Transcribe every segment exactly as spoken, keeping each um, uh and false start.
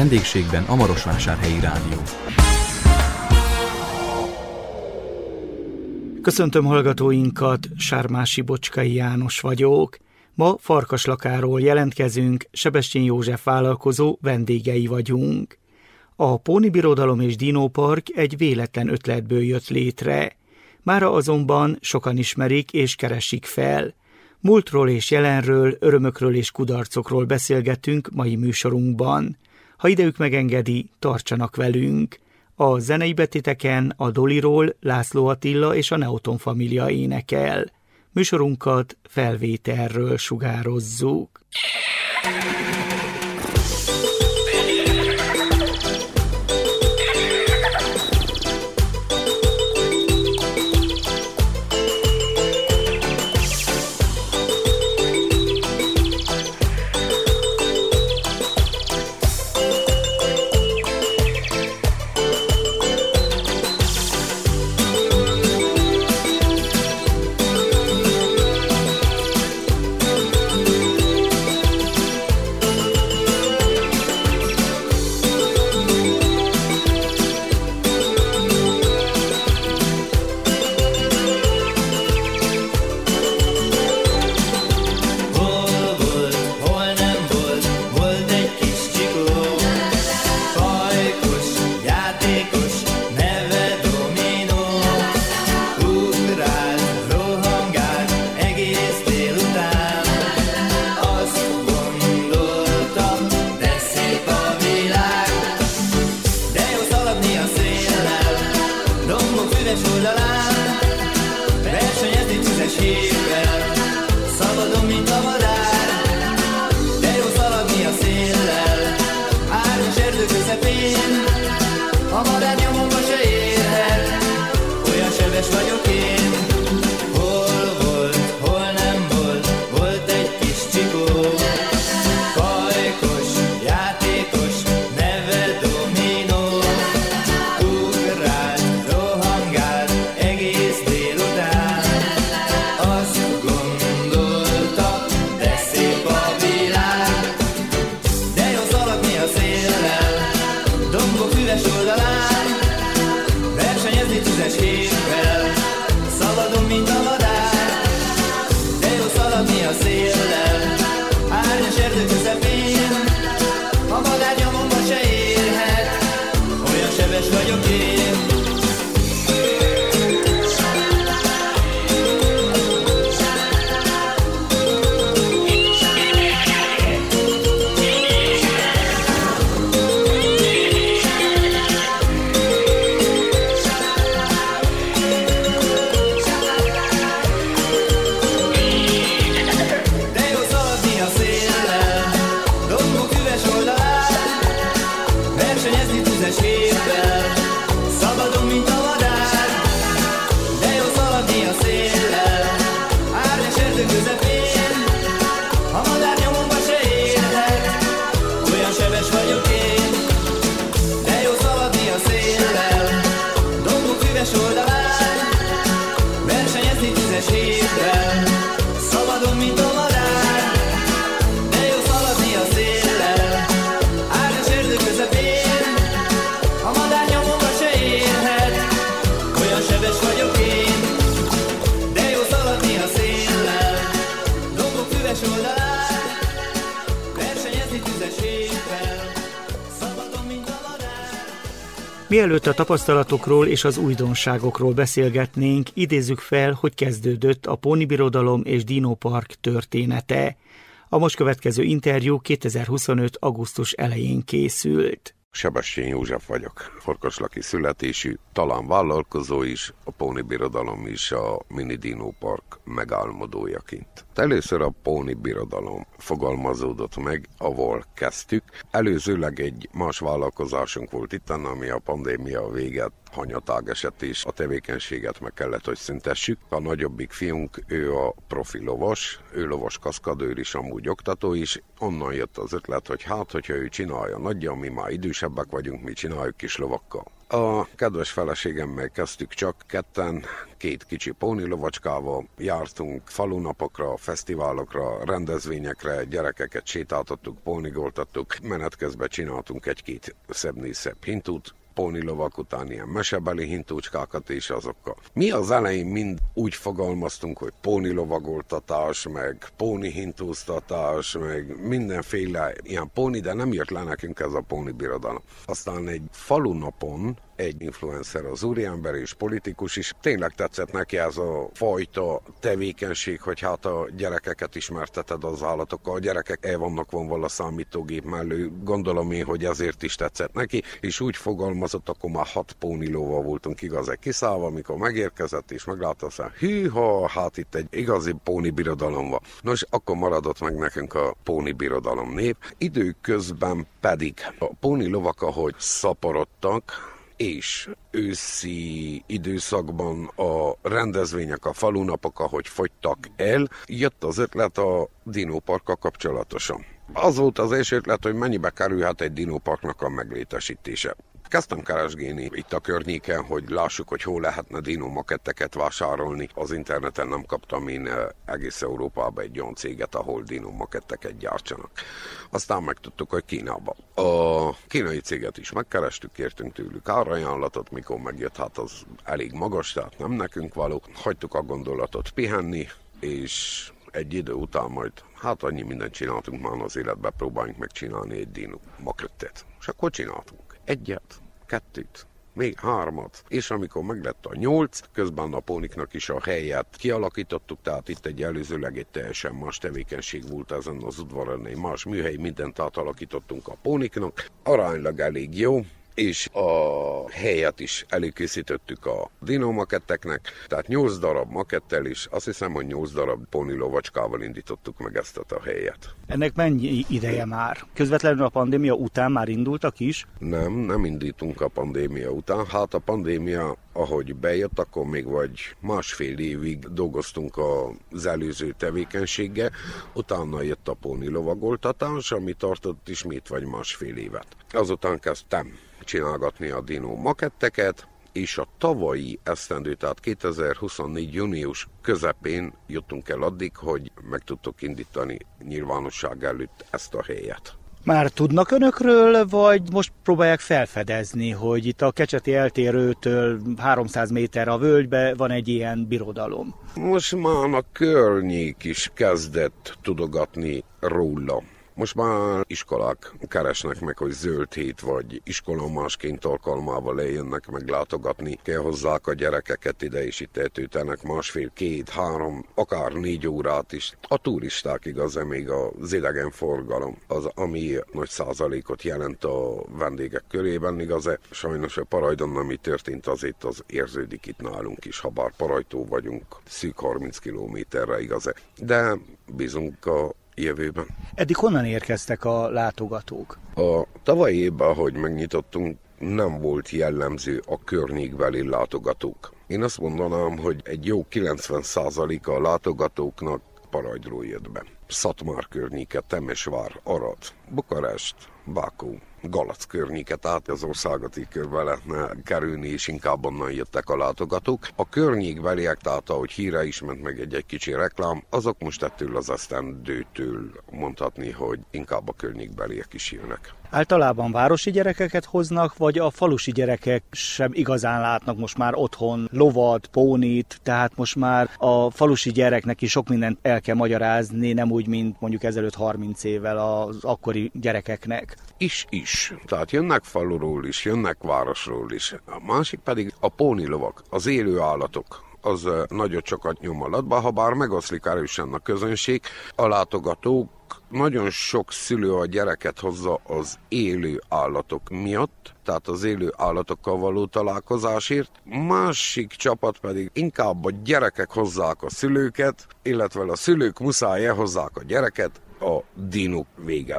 vendégségben a Marosvásárhelyi Rádió. Köszöntöm hallgatóinkat, Sármási Bocskai János vagyok. Ma Farkaslakáról jelentkezünk, Sebestyén József vállalkozó vendégei vagyunk. A Póni Birodalom és Dinópark egy véletlen ötletből jött létre. Mára azonban sokan ismerik és keresik fel. Múltról és jelenről, örömökről és kudarcokról beszélgetünk mai műsorunkban. Ha idejük megengedi, tartsanak velünk. A zenei betéteken a Doliról László Attila és a Neoton Família énekel. Műsorunkat felvételről sugározzuk. Mielőtt a tapasztalatokról és az újdonságokról beszélgetnénk, idézzük fel, hogy kezdődött a Póni Birodalom és Dinópark története. A most következő interjú kétezer-huszonöt. augusztus elején készült. Sebestyén József vagyok, farkaslaki születésű, talán vállalkozó is, a Póni Birodalom is a Mini Dinópark megálmodójaként. Először a Póni Birodalom fogalmazódott meg, ahol kezdtük. Előzőleg egy más vállalkozásunk volt itt, ami a pandémia véget hanyatág esett, és a tevékenységet meg kellett, hogy szüntessük. A nagyobbik fiunk, ő a profi lovas, ő lovas kaszkadőr is, amúgy oktató is. Onnan jött az ötlet, hogy hát, hogyha ő csinálja nagyja, mi már idősebbek vagyunk, mi csináljuk kis lovakkal. A kedves feleségemmel kezdtük csak ketten, két kicsi pónilovacskával, jártunk falunapokra, fesztiválokra, rendezvényekre, gyerekeket sétáltattuk, pónigoltattuk, menet közben csináltunk egy-két szebbnél szebb hintút, pónilovak után ilyen mesebeli hintúcskákat és azokkal. Mi az elején mind úgy fogalmaztunk, hogy pónilovagoltatás, meg póni hintúztatás, meg mindenféle ilyen póni, de nem jött le nekünk ez a póni birodalom. Aztán egy falunapon egy influencer, az úriember és politikus is, tényleg tetszett neki ez a fajta tevékenység, hogy hát a gyerekeket ismerteted az állatokkal, a gyerekek el vannak vonva a számítógép mellő, gondolom én, hogy ezért is tetszett neki, és úgy fogalmazott, akkor már hat pónilóval voltunk igazán kiszállva, amikor megérkezett, és meglátta aztán, hűha, hát itt egy igazi póni birodalom van. Nos, akkor maradott meg nekünk a póni birodalom nép. Időközben pedig a póni lovak, ahogy szaporodtak, és őszi időszakban a rendezvények, a falunapok, ahogy fogytak el, jött az ötlet a dinóparkkal kapcsolatosan. Az volt az első ötlet, hogy mennyibe kerülhet egy dinóparknak a meglétesítése. Kezdtem keresgélni itt a környéken, hogy lássuk, hogy hol lehetne dinó maketteket vásárolni. Az interneten nem kaptam én egész Európában egy olyan céget, ahol dinó maketteket gyártsanak. Aztán megtudtuk, hogy Kínában. A kínai céget is megkerestük, kértünk tőlük árajánlatot, mikor megjött, hát az elég magas, tehát nem nekünk való. Hagytuk a gondolatot pihenni, és egy idő után majd, hát annyi mindent csináltunk már az életben, próbáljunk megcsinálni egy dinó makettet. És akkor csináltunk. Egyet, kettőt, még hármat, és amikor meglett a nyolc, közben a póniknak is a helyet kialakítottuk, tehát itt egy előzőleg egy teljesen más tevékenység volt ezen az udvaron, egy más műhely, mindent átalakítottunk a póniknak, aránylag elég jó, és a helyet is előkészítettük a dinómaketteknek, tehát nyolc darab makettel is, azt hiszem, hogy nyolc darab pónilovacskával indítottuk meg ezt a helyet. Ennek mennyi ideje már? Közvetlenül a pandémia után már indultak is? Nem, nem indítunk a pandémia után. Hát a pandémia, ahogy bejött, akkor még vagy másfél évig dolgoztunk az előző tevékenységgel, utána jött a pónilovagoltatás, ami tartott ismét vagy másfél évet. Azután kezdtem csinálgatni a dinó maketteket, és a tavalyi esztendő, tehát kétezer-huszonnégy június közepén juttunk el addig, hogy meg tudtuk indítani nyilvánosság előtt ezt a helyet. Már tudnak önökről, vagy most próbálják felfedezni, hogy itt a Kecseti eltérőtől háromszáz méter a völgybe van egy ilyen birodalom? Most már a környék is kezdett tudogatni róla. Most már iskolák keresnek meg, hogy zöld hét vagy iskolomásként alkalmával lejönnek meg látogatni. Kell hozzák a gyerekeket ide, és itt eltöltenek másfél, két, három, akár négy órát is. A turisták igaz, még az idegenforgalom, az, ami nagy százalékot jelent a vendégek körében, igaz, sajnos a Parajdon, ami történt, azért az érződik itt nálunk is, ha bár Parajtó vagyunk, szűk harminc kilométerre, igaz, de bízunk a jövőben. Eddig honnan érkeztek a látogatók? A tavalyi évben, ahogy megnyitottunk, nem volt jellemző a környékbeli látogatók. Én azt mondanám, hogy egy jó kilencven százaléka a látogatóknak Parajdról jött be. Szatmár környéke, Temesvár, Arad, Bukarest, Bákó, Galac környéket, át az országot így körbe lehetne kerülni, és inkább onnan jöttek a látogatók. A környékbeliek, tehát ahogy híre is ment meg egy-egy kicsi reklám, azok most ettől az esztendőtől mondhatni, hogy inkább a környékbeliek is jönnek. Általában városi gyerekeket hoznak, vagy a falusi gyerekek sem igazán látnak most már otthon lovat, pónit, tehát most már a falusi gyereknek is sok mindent el kell magyarázni, nem úgy, mint mondjuk ezelőtt harminc évvel az akkori gyerekeknek. Is, is. Tehát jönnek faluról is, jönnek városról is. A másik pedig a pónilovak, az élő állatok. Az nagyot sokat nyom alatba, ha bár megoszlik erősen a közönség, a látogatók, nagyon sok szülő a gyereket hozza az élő állatok miatt, tehát az élő állatokkal való találkozásért. Másik csapat pedig inkább a gyerekek hozzák a szülőket, illetve a szülők muszáj elhozzák a gyereket a dinók véget.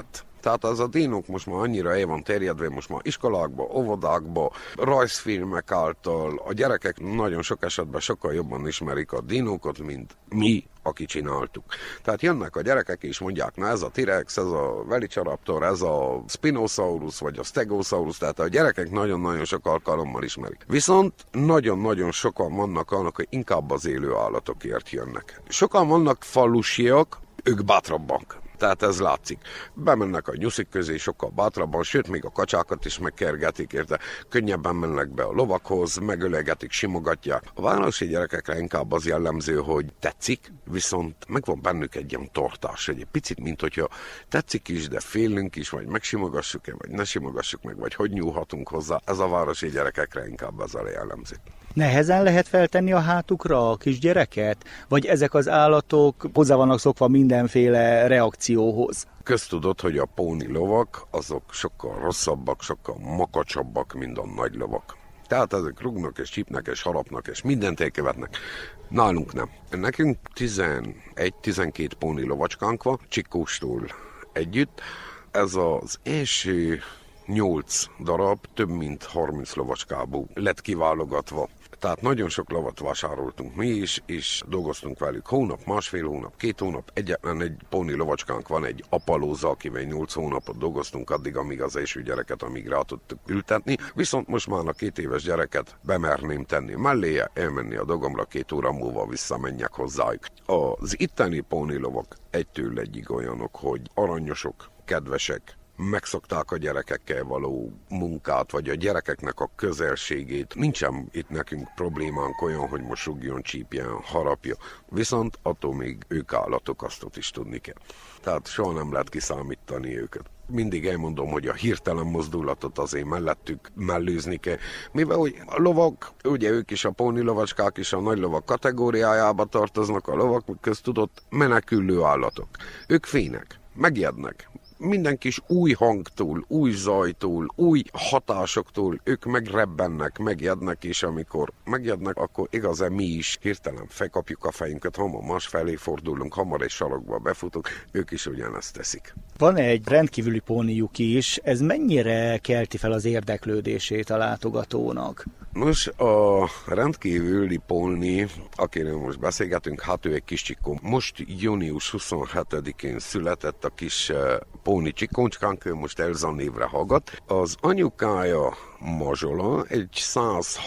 Tehát az a dinók most már annyira el van terjedve, most már iskolákba, óvodákba, rajzfilmek által a gyerekek nagyon sok esetben sokkal jobban ismerik a dinókat, mint mi, aki csináltuk. Tehát jönnek a gyerekek és mondják, na ez a T-rex, ez a Velociraptor, ez a Spinosaurus, vagy a Stegosaurus, tehát a gyerekek nagyon-nagyon sok alkalommal ismerik. Viszont nagyon-nagyon sokan vannak annak, hogy inkább az élő állatokért jönnek. Sokan vannak falusiak, ők bátrabbak. Tehát ez látszik. Bemennek a nyuszik közé sokkal bátrabban, sőt, még a kacsákat is megkergetik, érte. Könnyebben mennek be a lovakhoz, megölegetik, simogatják. A városi gyerekekre inkább az jellemző, hogy tetszik, viszont megvan bennük egy ilyen tortás, egy picit, mint hogyha tetszik is, de félünk is, vagy megsimogassuk-e, vagy ne simogassuk meg, vagy hogy nyúlhatunk hozzá. Ez a városi gyerekekre inkább ez a jellemző. Nehezen lehet feltenni a hátukra a kisgyereket? Vagy ezek az állatok hozzá vannak szokva mindenféle reakcióhoz? Köztudott, hogy a póni lovak azok sokkal rosszabbak, sokkal makacsabbak, mint a nagy lovak. Tehát ezek rugnak és csípnek és harapnak és mindent elkövetnek. Nálunk nem. Nekünk tizenegy-tizenkét póni lovacskánk van, Csikóstól együtt. Ez az első nyolc darab több mint harminc lovacskából lett kiválogatva. Tehát nagyon sok lovat vásároltunk mi is, és dolgoztunk velük hónap, másfél hónap, két hónap. Egyetlen egy póni lovacskánk van, egy apalóza, akivel nyolc hónapot dolgoztunk addig, amíg az első gyereket, amíg rá tudtuk ültetni. Viszont most már a két éves gyereket bemerném tenni melléje, elmenni a dogomra, két óra múlva visszamenjek hozzájuk. Az itteni póni lovak egytől egyig olyanok, hogy aranyosok, kedvesek, megszokták a gyerekekkel való munkát, vagy a gyerekeknek a közelségét. Nincsen itt nekünk problémánk olyan, hogy most rúgjon, csípjen, harapja. Viszont attól még ők állatok, azt ott is tudni kell. Tehát soha nem lehet kiszámítani őket. Mindig elmondom, hogy a hirtelen mozdulatot azért mellettük mellőzni kell. Mivel hogy a lovak, ugye ők is a póni lovacskák is a nagy lovak kategóriájába tartoznak, a lovak köztudott menekülő állatok. Ők fények, megijednek. Minden kis új hangtól, új zajtól, új hatásoktól ők megrebbennek, megjednek, és amikor megjednek, akkor igazán mi is hirtelen felkapjuk a fejünket, hamar más felé fordulunk, hamar egy sarokba befutunk, ők is ugyanezt teszik. Van egy rendkívüli pónijuk is, ez mennyire kelti fel az érdeklődését a látogatónak? Nos, a rendkívüli póni, akiről most beszélgetünk, hát ő egy kis csikó. Most június huszonhetedikén született a kis póni csikócskánk, ő most Elza névre hallgat. Az anyukája mazsola, egy száz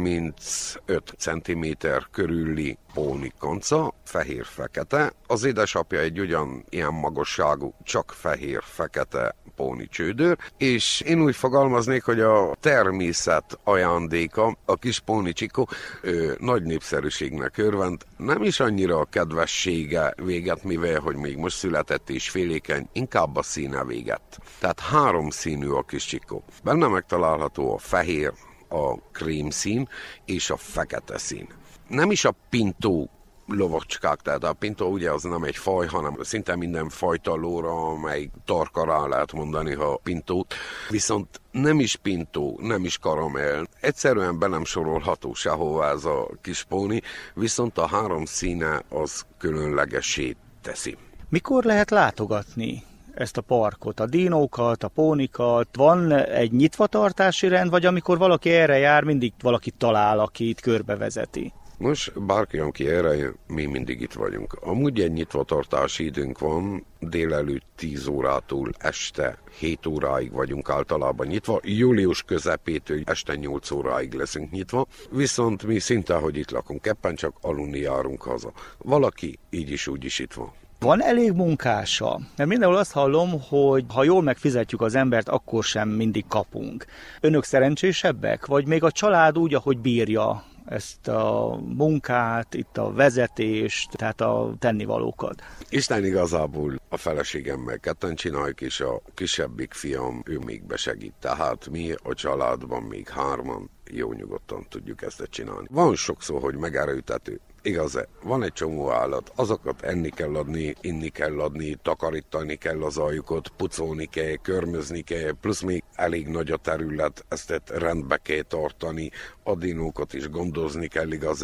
harmincöt centiméter körüli póni kanca, fehér-fekete. Az édesapja egy ugyan ilyen magasságú, csak fehér-fekete póni csődör, és én úgy fogalmaznék, hogy a természet ajándéka, a kis póni csikó ő, nagy népszerűségnek örvend, nem is annyira a kedvessége véget, mivel hogy még most született és félékeny, inkább a színe véget. Tehát három színű a kis csikó. Benne megtalálható a fehér, a krémszín és a fekete szín. Nem is a pintó lovacskák, tehát a pintó ugye az nem egy faj, hanem szinte minden fajta lóra, amely tarka rá lehet mondani, ha pintót. Viszont nem is pintó, nem is karamell. Egyszerűen be nem sorolható sehová ez a kis póni, viszont a három színe az különlegessé teszi. Mikor lehet látogatni ezt a parkot, a dinókat, a pónikat? Van egy nyitvatartási rend, vagy amikor valaki erre jár, mindig valaki talál, aki itt körbevezeti? Nos, bárki, aki erre jön, mi mindig itt vagyunk. Amúgy egy nyitvatartási időnk van, délelőtt tíz órától este hét óráig vagyunk általában nyitva, július közepétől este nyolc óráig leszünk nyitva, viszont mi szinte, hogy itt lakunk, éppen csak aludni járunk haza. Valaki így is úgy is itt van. Van elég munkása? Mert mindenhol azt hallom, hogy ha jól megfizetjük az embert, akkor sem mindig kapunk. Önök szerencsésebbek? Vagy még a család úgy, ahogy bírja ezt a munkát, itt a vezetést, tehát a tennivalókat? Isten igazából a feleségemmel ketten csináljuk, és a kisebbik fiam, ő még besegít. Tehát mi a családban még hárman jó nyugodtan tudjuk ezt csinálni. Van sokszor, hogy megerőltető. Igaz-e? Van egy csomó állat, azokat enni kell adni, inni kell adni, takarítani kell az aljukat, pucolni kell, körmözni kell, plusz még elég nagy a terület, ezt rendbe kell tartani, a dinókat is gondozni kell, igaz-e?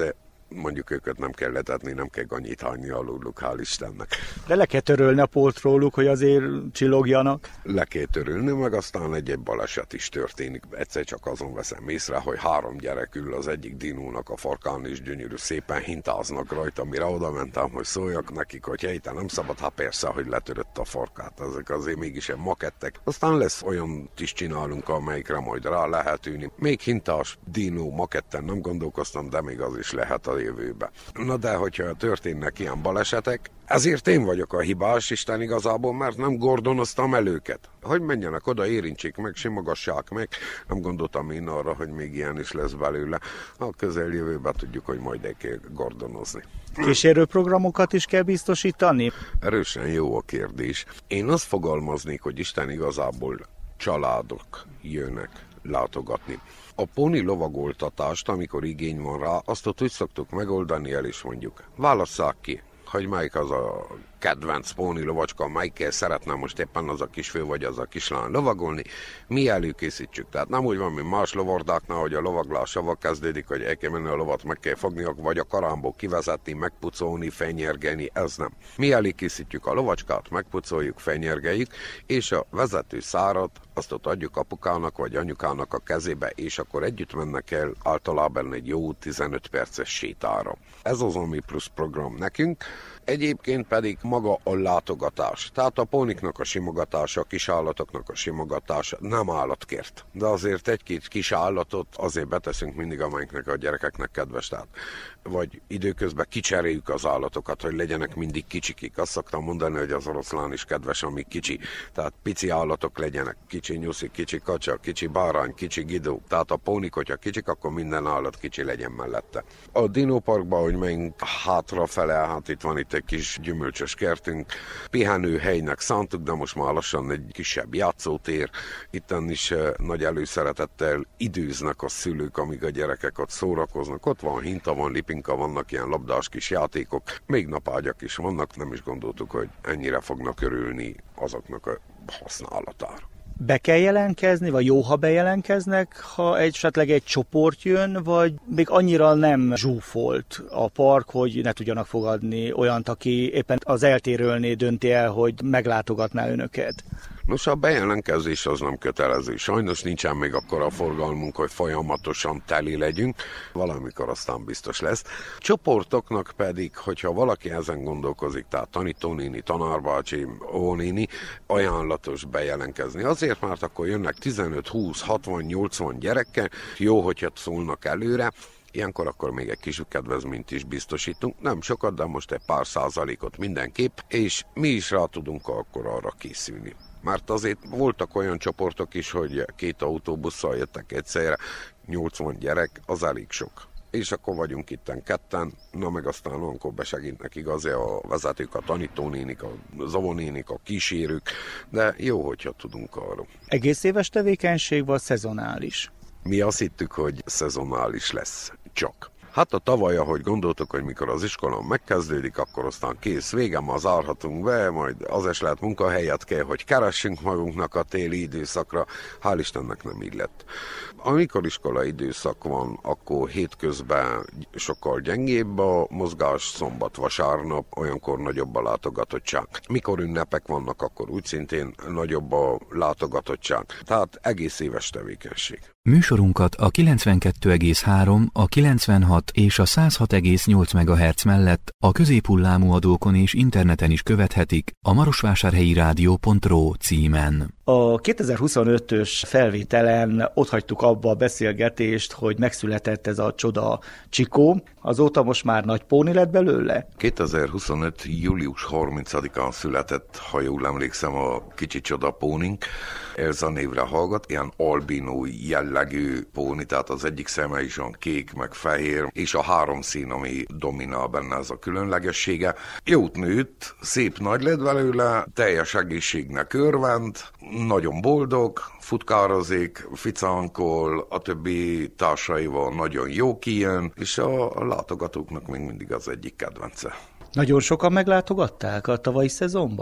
mondjuk őket nem kell letetni, nem kell annyit hagyni aluluk, hál' Istennek. De le kell törölni a pólt róluk, hogy azért csillogjanak. Le kell törölni, meg aztán egy-egy baleset is történik. Egyszer csak azon veszem észre, hogy három gyerek ül az egyik dinónak a farkán, és gyönyörű szépen hintáznak rajta, mire oda mentem, hogy szóljak nekik, hogy hely, te nem szabad, hát persze, hogy letörött a farkát. Ezek azért mégis egy makettek. Aztán lesz olyan is csinálunk, amelyikre majd rá lehet ülni. Még hintás dinó maketten nem gondolkoztam, de még az is lehet a jövőbe. Na de, hogyha történnek ilyen balesetek, ezért én vagyok a hibás, Isten igazából, mert nem gordonoztam el őket. Hogy menjenek oda, érintsék meg, simogassák meg. Nem gondoltam én arra, hogy még ilyen is lesz belőle. A közeljövőben tudjuk, hogy majd el kell gordonozni. Kísérőprogramokat is kell biztosítani? Erősen jó a kérdés. Én azt fogalmaznék, hogy Isten igazából családok jönnek látogatni. A póni lovagoltatást, amikor igény van rá, azt ott úgy szoktuk megoldani, el is mondjuk. Válasszák ki, hogy melyik az a kedvenc póni lovacska, melyikkel szeretne most éppen az a kisfő vagy az a kislány lovagolni, mi előkészítsük. Tehát nem úgy van, mint más lovardáknál, hogy a lovaglás avval kezdődik, hogy el kell menni a lovat, meg kell fogni, vagy a karámból kivezetni, megpucolni, fenyergelni, ez nem. Mi előkészítjük a lovacskát, megpucoljuk, fenyergeljük, és a vezető szárat azt ott adjuk apukának vagy anyukának a kezébe, és akkor együtt mennek el általában egy jó tizenöt perces sétára. Ez az, ami plusz program nekünk. Egyébként pedig maga a látogatás. Tehát a póniknak a simogatása, a kisállatoknak a simogatása nem állatkért. De azért egy-két kis állatot azért beteszünk mindig, amelyiknek a gyerekeknek kedves. Tehát vagy időközben kicseréljük az állatokat, hogy legyenek mindig kicsikik. Azt szoktam mondani, hogy az oroszlán is kedves, ami kicsi. Tehát pici állatok legyenek. Kicsi nyuszi, kicsi kacsa, kicsi bárány, kicsi gidó. Tehát a pónik, hogyha kicsik, akkor minden állat kicsi legyen mellette. A dinóparkban, hogy menjünk hátrafele, hát itt van itt egy kis gyümölcsös kertünk. Pihenőhelynek szántuk, de most már lassan egy kisebb játszótér. Itten is nagy előszeretettel időznek a szülők, amíg a gyerekek ott szórakoznak. Ott van hinta, van lipinka, vannak ilyen labdás kis játékok. Még napágyak is vannak, nem is gondoltuk, hogy ennyire fognak örülni azoknak a használatára. Be kell jelentkezni, vagy jó, ha bejelentkeznek, ha esetleg egy csoport jön, vagy még annyira nem zsúfolt a park, hogy ne tudjanak fogadni olyant, aki éppen az eltérőlné dönti el, hogy meglátogatná önöket? Nos, a bejelentkezés az nem kötelező. Sajnos nincsen még akkora forgalmunk, hogy folyamatosan teli legyünk. Valamikor aztán biztos lesz. Csoportoknak pedig, hogyha valaki ezen gondolkozik, tehát tanítónéni, tanárbácsi, ónéni, ajánlatos bejelentkezni. Azért, mert akkor jönnek tizenöt, húsz, hatvan, nyolcvan gyerekkel. Jó, hogyha szólnak előre. Ilyenkor akkor még egy kis kedvezményt is biztosítunk. Nem sokat, de most egy pár százalékot mindenképp, és mi is rá tudunk akkor arra készülni. Mert azért voltak olyan csoportok is, hogy két autóbusszal jöttek egyszerre, nyolcvan gyerek, az elég sok. És akkor vagyunk itten ketten, na meg aztán olyankor besegítnek igazán a vezetők, a tanítónénik, a zavonénik, a kísérők, de jó, hogyha tudunk arról. Egész éves tevékenység vagy szezonális? Mi azt hittük, hogy szezonális lesz, csak. Hát a tavaly, ahogy gondoltuk, hogy mikor az iskola megkezdődik, akkor aztán kész, vége, ma zárhatunk be, majd az is lehet munkahelyet kell, hogy keressünk magunknak a téli időszakra. Hál' Istennek nem így lett. Amikor iskola időszak van, akkor hétközben sokkal gyengébb a mozgás, szombat, vasárnap, olyankor nagyobb a látogatottság. Mikor ünnepek vannak, akkor úgy szintén nagyobb a látogatottság. Tehát egész éves tevékenység. Műsorunkat a kilencvenkettő egész három, a kilencvenhat és a száz hat egész nyolc megahertz mellett a középhullámú adókon és interneten is követhetik a marosvásárhelyi rádió pont ro címen. A kétezer-huszonötös felvételen otthagytuk abba a beszélgetést, hogy megszületett ez a csoda Csikó. Azóta most már nagy póni lett belőle? kétezer-huszonöt. július harmincadikán született, ha jól emlékszem, a kicsi csoda pónink. Elza névre hallgat, ilyen albinó jellegű póni, tehát az egyik szeme is olyan kék, meg fehér, és a három szín, ami dominál benne, ez a különlegessége. Jót nőtt, szép nagy lett belőle, teljes egészségnek örvend, nagyon boldog, futkározik, ficánkol, a többi társaival nagyon jó kijön, és a látogatóknak még mindig az egyik kedvence. Nagyon sokan meglátogatták a tavalyi szezonban?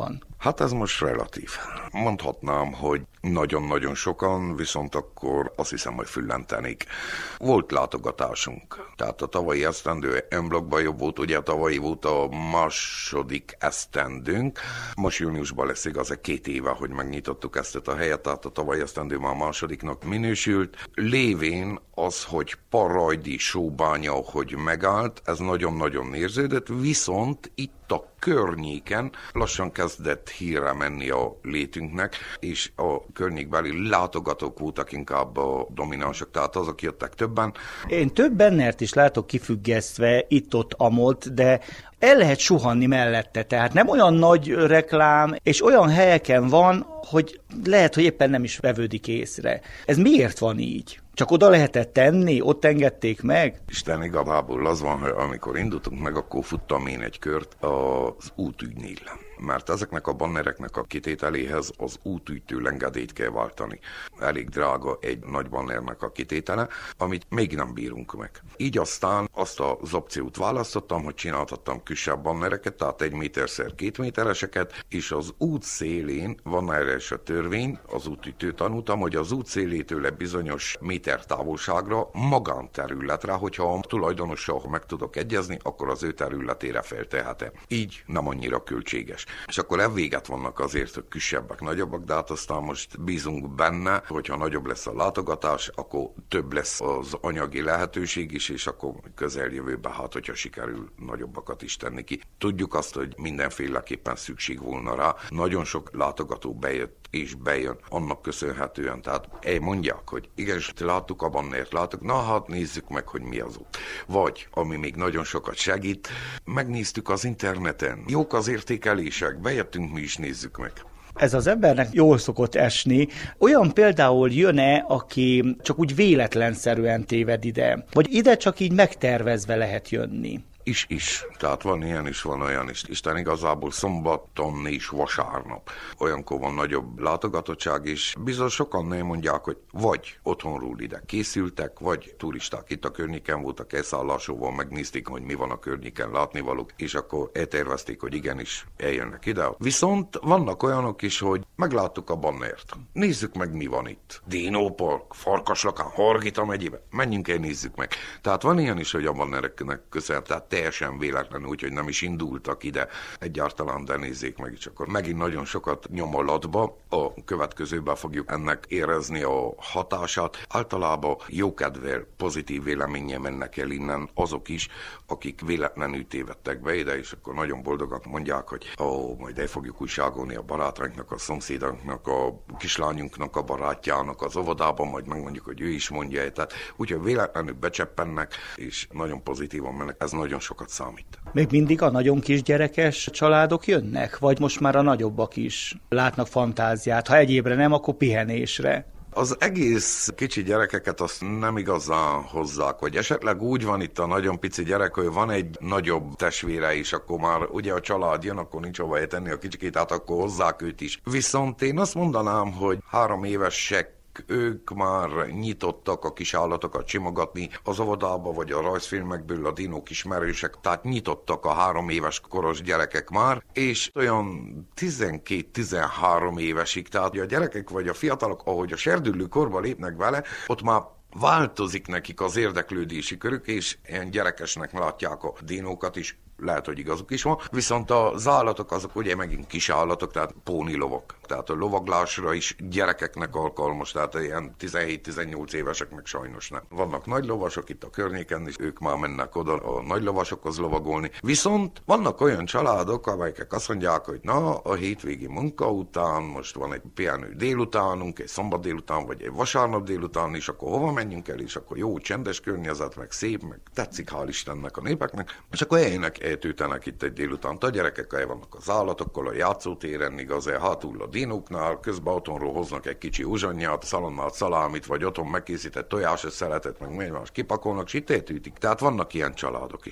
Hát ez most relatív. Mondhatnám, hogy nagyon-nagyon sokan, viszont akkor azt hiszem, hogy füllentenik. Volt látogatásunk. Tehát a tavalyi esztendő M-blokkban jobb volt, ugye tavalyi volt a második esztendőnk. Most júniusban lesz igaz, két éve, hogy megnyitottuk ezt a helyet, tehát a tavalyi esztendő már másodiknak minősült. Lévén az, hogy Parajdi sóbánya, hogy megállt, ez nagyon-nagyon érződött, viszont itt a környéken lassan kezdett hírre menni a létünknek, és a környékbeli látogatók voltak inkább a dominánsak, tehát azok jöttek többen. Én több bennert is látok kifüggesztve itt-ott amott, de el lehet suhanni mellette, tehát nem olyan nagy reklám, és olyan helyeken van, hogy lehet, hogy éppen nem is vevődik észre. Ez miért van így? Csak oda lehetett tenni, ott engedték meg? Isten igazából az van, hogy amikor indultunk meg, akkor futtam én egy kört az útügynél. Mert ezeknek a bannereknek a kitételéhez az útügytől engedélyt kell váltani. Elég drága egy nagy bannernek a kitétele, amit még nem bírunk meg. Így aztán azt az opciót választottam, hogy csináltattam kisebb bannereket, tehát egy méterszer két métereseket, és az út szélén van erre is a törvény, az útügytől tanultam, hogy az út szélétől egy bizonyos méter távolságra, magánterületre, hogyha a tulajdonossal meg tudok egyezni, akkor az ő területére feltehetem. Így nem annyira költséges. És akkor evvéget vannak azért, hogy kisebbek, nagyobbak, de hát aztán most bízunk benne, hogyha nagyobb lesz a látogatás, akkor több lesz az anyagi lehetőség is, és akkor közeljövőben, hát hogyha sikerül nagyobbakat is tenni ki. Tudjuk azt, hogy mindenféleképpen szükség volna rá. Nagyon sok látogató bejött és bejön annak köszönhetően. Tehát mondják, hogy igen, láttuk a bannert, láttuk, na hát nézzük meg, hogy mi az út. Vagy, ami még nagyon sokat segít, megnéztük az interneten, jók az értékelések, bejöttünk mi is, nézzük meg. Ez az embernek jól szokott esni. Olyan például jön-e, aki csak úgy véletlenszerűen téved ide? Vagy ide csak így megtervezve lehet jönni? Is, is. Tehát van ilyen is, van olyan is. Isten igazából szombaton és vasárnap. Olyankor van nagyobb látogatottság is. Bizony sokan nem mondják, hogy vagy otthonról ide készültek, vagy turisták itt a környéken voltak elszállásóval, megnézték, hogy mi van a környéken látnivalók, és akkor eltervezték, hogy igenis eljönnek ide. Viszont vannak olyanok is, hogy megláttuk a bannert. Nézzük meg, mi van itt. Dinópark, Farkaslakán, Hargita megyében. Menjünk el, nézzük meg. Tehát van ilyen is, hogy a bannereknek köszönhet, teljesen véletlenül, úgyhogy nem is indultak ide egyáltalán, de nézzék meg, és akkor megint nagyon sokat nyom alatba. A következőben fogjuk ennek érezni a hatását. Általában jókedvel, pozitív véleménye mennek el innen azok is, akik véletlenül tévedtek be ide, és akkor nagyon boldogak mondják, hogy ó, majd el fogjuk újságolni a barátainknak, a szomszédunknak, a kislányunknak, a barátjának az óvodában, majd megmondjuk, hogy ő is mondja. Tehát úgyhogy véletlenül becseppennek, és nagyon pozitívan mennek. Ez nagyon sokat számít. Még mindig a nagyon kisgyerekes családok jönnek? Vagy most már a nagyobbak is látnak fantáziát? Ha egyébre nem, akkor pihenésre? Az egész kicsi gyerekeket azt nem igazán hozzák, vagy esetleg úgy van itt a nagyon pici gyerek, hogy van egy nagyobb testvére is, akkor már ugye a család jön, akkor nincs hova tenni a kicsikét, tehát akkor hozzák őt is. Viszont én azt mondanám, hogy három évesek ők már nyitottak a kis állatokat simogatni az óvodába, vagy a rajzfilmekből a dinók ismerősek, tehát nyitottak a három éves koros gyerekek már, és olyan tizenkét-tizenhárom évesig, tehát a gyerekek vagy a fiatalok, ahogy a serdülő korba lépnek vele, ott már változik nekik az érdeklődési körük, és ilyen gyerekesnek látják a dinókat is, lehet, hogy igazuk is van, viszont az állatok azok ugye megint kis állatok, tehát pónilovak. Tehát a lovaglásra is gyerekeknek alkalmas, tehát ilyen tizenhét-tizennyolc éveseknek sajnos nem. Vannak nagy lovasok itt a környéken, és ők már mennek oda a nagy lovasokhoz lovagolni. Viszont vannak olyan családok, amelyek azt mondják, hogy na, a hétvégi munka után, most van egy pihenő délutánunk, egy szombat délután, vagy egy vasárnap délután, és akkor hova menjünk el, és akkor jó, csendes környezet, meg szép, meg tetszik, hál' Istennek a népeknek, és akkor eljönnek, eltűtenek itt egy délután. A gyerekek el vannak az állatokkal, a játszótéren, igaz, hátul a dinóknál, közben otthonról hoznak egy kicsi uzsonyját, szalonnát, szalámit, vagy otthon megkészített tojásos szeletet, meg még más kipakolnak, és itt eltűtik. Tehát vannak ilyen családok is.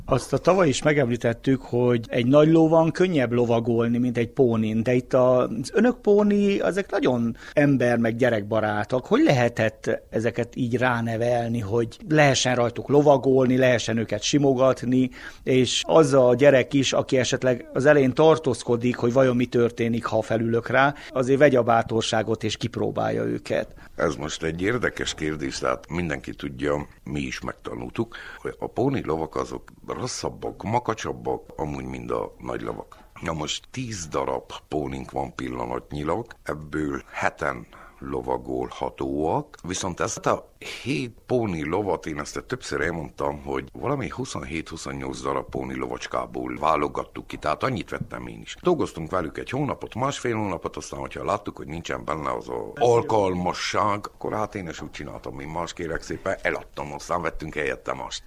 Azt a tavaly is megemlítettük, hogy egy nagy lóvan könnyebb lovagolni, mint egy pónin, de itt az önök póni, ezek nagyon ember meg gyerekbarátok. Hogy lehetett ezeket így ránevelni, hogy lehessen rajtuk lovagolni, lehessen őket simogatni, és az a gyerek is, aki esetleg az elején tartózkodik, hogy vajon mi történik, ha felülök rá, azért vegye a bátorságot és kipróbálja őket. Ez most egy érdekes kérdés, tehát mindenki tudja, mi is megtanultuk, hogy a póni lovak azok rosszabbak, makacsabbak, amúgy mind a nagy lovak. Na most tíz darab pónink van pillanatnyilag, ebből heten lovagolhatóak, viszont ezt a hét póni lovat, én ezt többször elmondtam, hogy valami huszonhét-huszonnyolc darab póni lovacskából válogattuk ki, tehát annyit vettem én is. Dolgoztunk velük egy hónapot, másfél hónapot, aztán, hogyha láttuk, hogy nincsen benne az a alkalmasság, akkor hát én is úgy csináltam, mint más, kérek szépen, eladtam, aztán vettünk helyette mást.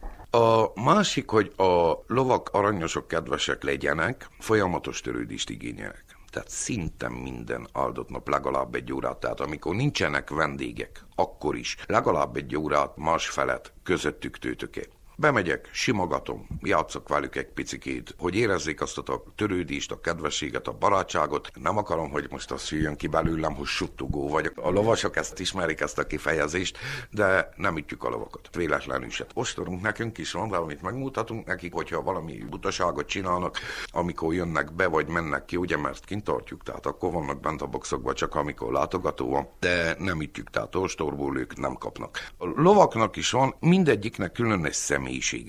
A másik, hogy a lovak aranyosok, kedvesek legyenek, folyamatos törődést igényelnek. Tehát szinte minden áldott nap legalább egy órát, tehát amikor nincsenek vendégek, akkor is legalább egy órát másfelet közöttük töltök el. Bemegyek, simogatom, játszok velük egy picikét, hogy érezzék azt a törődést, a kedvességet, a barátságot. Nem akarom, hogy most az jöjjön ki belőlem, hogy suttogó vagyok. A lovasok ezt ismerik, ezt a kifejezést, de nem ütjük a lovakat. Véletlenül se. Ostorunk nekünk is van, valamit megmutatunk nekik, hogyha valami butaságot csinálnak, amikor jönnek be, vagy mennek ki, ugye, mert kint tartjuk, tehát akkor vannak bent a boxokban, csak amikor látogató van, de nem ütjük, tehát ostorból ők nem kapnak. A lovaknak is van, mindegyiknek külön egy személy.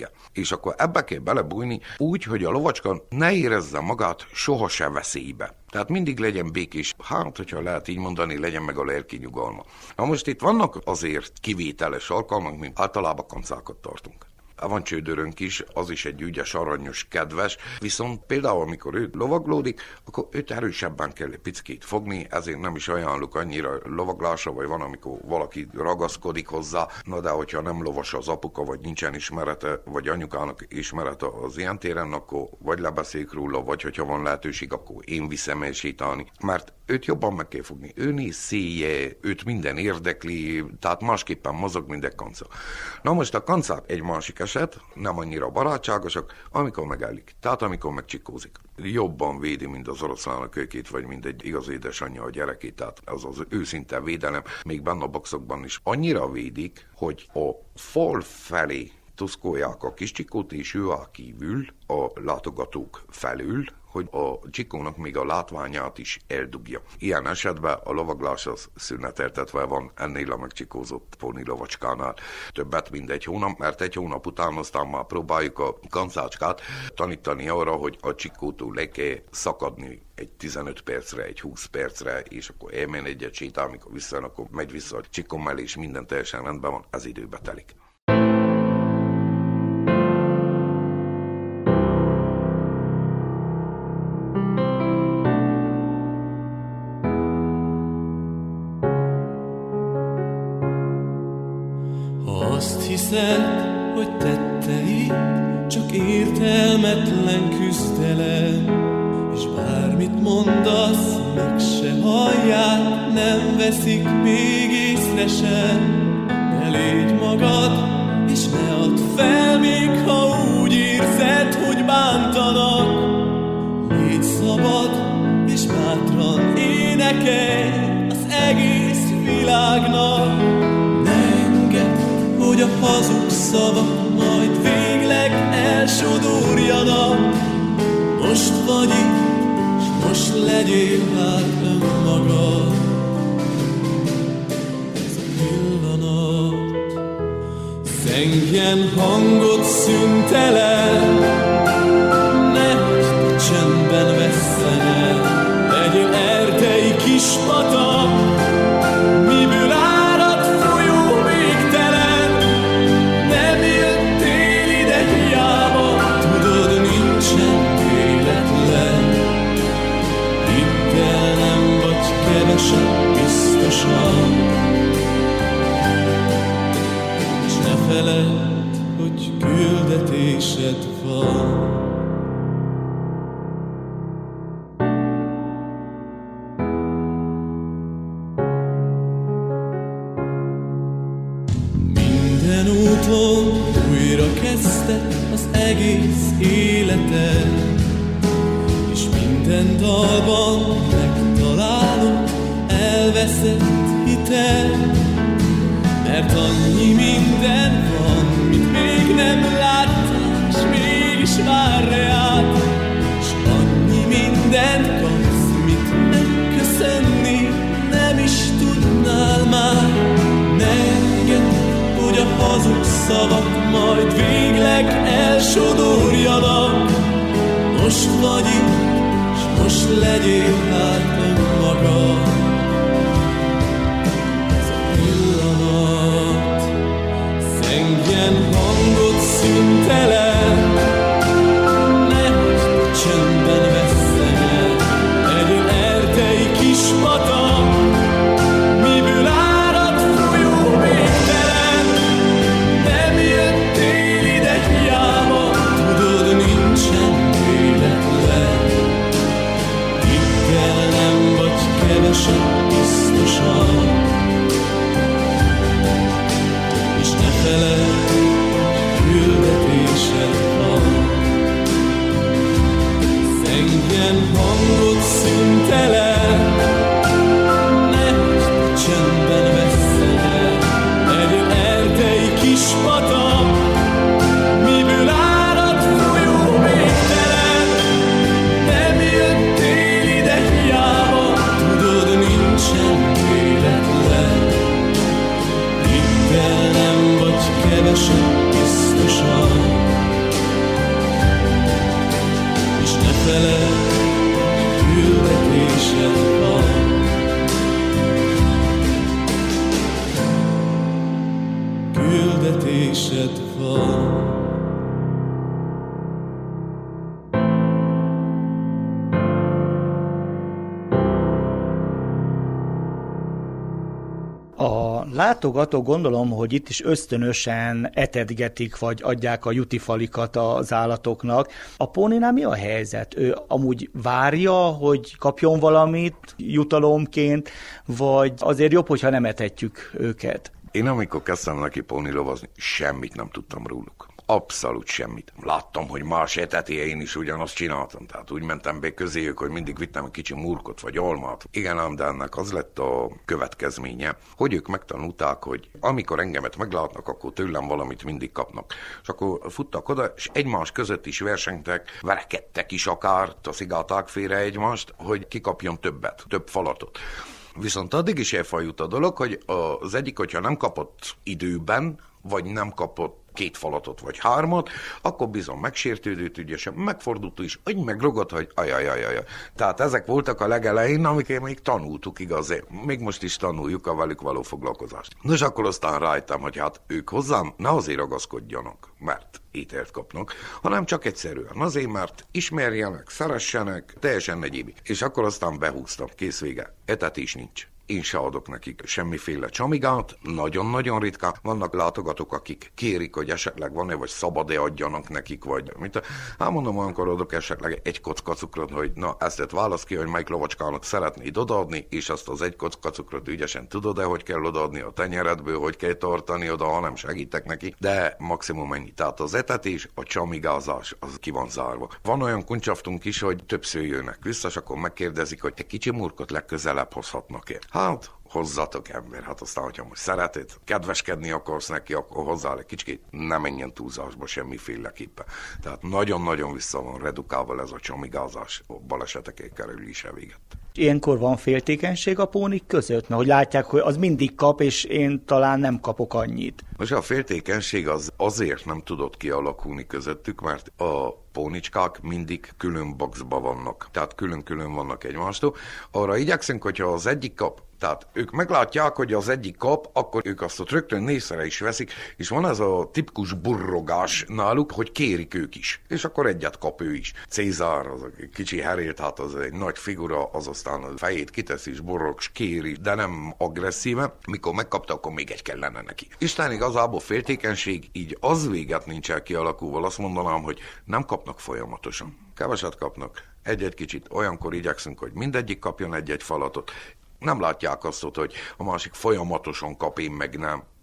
És akkor ebbe kell belebújni úgy, hogy a lovacska ne érezze magát soha se veszélybe. Tehát mindig legyen békés, hát, hogyha lehet így mondani, legyen meg a lelki nyugalma. Na most itt vannak azért kivételes alkalmak, mint általában kancákat tartunk. Van csődörönk is, az is egy ügyes, aranyos, kedves, viszont például amikor ő lovaglódik, akkor őt erősebben kell egy picit fogni, ezért nem is ajánlok annyira lovaglásra, vagy van, amikor valaki ragaszkodik hozzá, na de hogyha nem lovas az apuka, vagy nincsen ismerete, vagy anyukának ismerete az ilyen téren, akkor vagy lebeszéljük róla, vagy hogyha van lehetőség, akkor én viszem el sétálni, mert őt jobban meg kell fogni. Ő néz széje, őt minden érdekli, tehát másképpen mozog, mint egy kanca. Na most a kancák egy másik eset, nem annyira barátságosak, amikor megellik. Tehát amikor megcsikózik. Jobban védi, mint az oroszlán a kölykét, vagy mint egy igaz édesanyja a gyerekét, tehát az az őszinte védelem, még benne a boxokban is. Annyira védik, hogy a fal felé tuszkolják a kis csikót, és ő áll kívül a látogatók felül, hogy a csikónak még a látványát is eldugja. Ilyen esetben a lovaglás az szüneteltetve van ennél a megcsikózott póni lovacskánál többet, mint egy hónap, mert egy hónap után aztán már próbáljuk a kancácskát tanítani arra, hogy a csikótól le kell szakadni egy tizenöt percre, egy húsz percre, és akkor elmenni egyet sétál, amikor vissza, akkor megy vissza a csikon mellé, és minden teljesen rendben van, ez időbe telik. Azt hiszed, hogy tetteid csak értelmetlen küzdelem, és bármit mondasz, meg se hallják, nem veszik még észre sem. Ne légy magad, és ne add fel, még ha úgy érzed, hogy bántanak. Légy szabad, és bátran énekelj az egész világnak. Hogy a hazug szavak majd végleg elsodorjanak. Most vagy itt, s most legyél hát önmagad. Ez a pillanat zengjen hangot szüntelen, nehogy te csendben vesszen el. Legyél erdei kis patak, miből árad folyó végtelen. Nem jöttél ide hiába, tudod, nincsen véletlen. Hidd el, nem vagy kevesebb biztosan, s ne feledd, hogy küldetésed van. egész életed, és minden dalban megtalálod elveszett hited, mert annyi minden van, mit még nem láttál, s mégis vár reád, és annyi mindent kapsz, mit megköszönni nem is tudnál már. Ne engedd, hogy a hazug szavak majd végleg elsodorjanak. Most vagy itt, s most legyél hát önmagad. Ez a pillanat szengjen hangot szüntelen, nehogy csöndben vesszen el egy erdei kis patak, miből árad folyó végtelen. Nem jöttél ide hiába, tudod, nincsen véletlen. Hittel nem vagy kevesebb biztosan, és ne feledd, küldetésed van. Szengjen hangot szüntelen, nehogy csöndben vesszen el egy erdei kis patak, miből árad folyó végtelen. Nem jöttél ide hiába, tudod, nincsen véletlen. Hittel nem vagy kevesebb biztosan, és ne feledd, küldetésed van. Küldetésed van. A látogatók gondolom, hogy itt is ösztönösen etetgetik, vagy adják a jutifalikat az állatoknak. A póninál mi a helyzet? Ő amúgy várja, hogy kapjon valamit jutalomként, vagy azért jobb, hogyha nem etetjük őket? Én amikor kezdtem neki pónilovazni, semmit nem tudtam róluk. Abszolút semmit. Láttam, hogy más eteti, én is ugyanazt csináltam. Tehát úgy mentem be közéjük, hogy mindig vittem egy kicsi murkot vagy almát. Igen ám, de ennek az lett a következménye, hogy ők megtanulták, hogy amikor engemet meglátnak, akkor tőlem valamit mindig kapnak. És akkor futtak oda, és egymás között is versenytek, verekedtek is akár, taszigálták félre egymást, hogy ki kapjon többet, több falatot. Viszont addig is elfajult a dolog, hogy az egyik, hogyha nem kapott időben, vagy nem kapott két falatot vagy hármat, akkor bizony megsértődött ügyesen, megfordult is, hogy megrogott, hogy ajajajajaj. Tehát ezek voltak a legelején, amiket még tanultuk igazán. Még most is tanuljuk a velük való foglalkozást. Nos, akkor aztán rájöttem, hogy hát ők hozzám ne azért ragaszkodjanak, mert ételt kapnak, hanem csak egyszerűen azért, mert ismerjenek, szeressenek, teljesen egyéb. És akkor aztán behúztam, kész vége, etetés nincs. Én se adok nekik semmiféle csamigát, nagyon-nagyon ritkán. Vannak látogatók, akik kérik, hogy esetleg van-e, vagy szabad-e adjanak nekik, vagy mit. Hát mondom, olyankor adok esetleg egy kocka cukrot, hogy na, ezt válasz ki, hogy melyik lovacskának szeretnéd odaadni, és azt az egy kocka cukrot ügyesen tudod-e, hogy kell odaadni a tenyeredből, hogy kell tartani oda, hanem segítek neki, de maximum ennyi. Tehát az etetés, a csamigázás, az ki van zárva. Van olyan kuncsaftunk is, hogy többször jönnek vissza, és akkor megkérdezik, hogy egy kicsi murkot legközelebb hozhatnak-e. Hát, hozzatok ember, hát aztán, hogyha most szereted, kedveskedni akarsz neki, akkor hozzá egy kicsit, ne menjen túlzásba semmiféleképpen. Tehát nagyon-nagyon vissza van redukálva ez a csomigázás, a balesetek kerülése véget. Ilyenkor van féltékenység a pónik között, mert hogy látják, hogy az mindig kap, és én talán nem kapok annyit. Most a féltékenység az azért nem tudott kialakulni közöttük, mert a pónicskák mindig külön boxba vannak, tehát külön-külön vannak egymástól. Arra igyekszünk, hogyha az egyik kap, tehát ők meglátják, hogy az egyik kap, akkor ők azt ott rögtön nézre is veszik, és van ez a tipikus burrogás náluk, hogy kérik ők is. És akkor egyet kap ő is. Cézár, az a kicsi herélt, hát az egy nagy figura, az aztán a fejét kiteszi és burrog, és kéri, de nem agresszíve. Mikor megkapta, akkor még egy kellene neki. Isten igazából féltékenység, így az véget nincs el kialakulva, azt mondanám, hogy nem kapnak folyamatosan. Keveset kapnak, egy-egy kicsit. Olyankor igyekszünk, hogy mindegyik kapjon egy-egy falatot. Nem látják azt, hogy a másik folyamatosan kap, én meg nem.